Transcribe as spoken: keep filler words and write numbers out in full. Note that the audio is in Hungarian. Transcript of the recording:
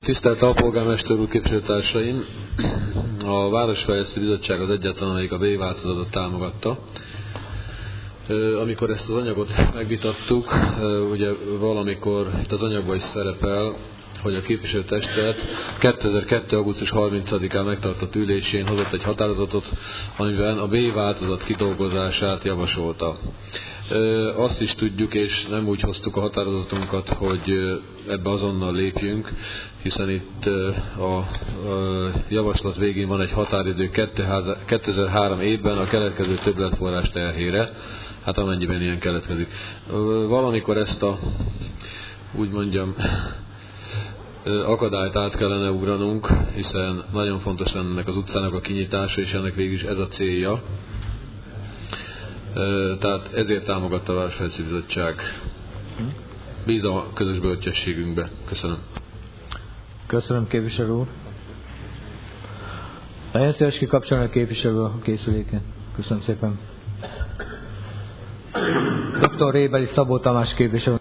Tisztelt Alpolgármester úr, képviselőtársaim! A Városfejlesztő Bizottság az egyetlen, amelyik a B változatot támogatta. Amikor ezt az anyagot megvitattuk, ugye valamikor itt az anyagban is szerepel, hogy a képviselőtestet kétezer-kettő. augusztus harmincadikán megtartott ülésén hozott egy határozatot, amiben a B változat kidolgozását javasolta. Azt is tudjuk, és nem úgy hoztuk a határozatunkat, hogy ebbe azonnal lépjünk, hiszen itt a javaslat végén van egy határidő kétezer-három évben a keletkező többletforrás terhére, hát amennyiben ilyen keletkezik. Valamikor ezt a, úgy mondjam, akadályt át kellene ugranunk, hiszen nagyon fontos lenne ennek az utcának a kinyitása, és ennek végül is ez a célja. Tehát ezért támogatta a Városfejlesztő Bizottság. Bízom a közös bölcsességünkbe. Köszönöm. Köszönöm, képviselő úr. Legyen szíves kikapcsolni a képviselő a készüléken. Köszönöm szépen. doktor Rébeli Szabó Tamás képviselő.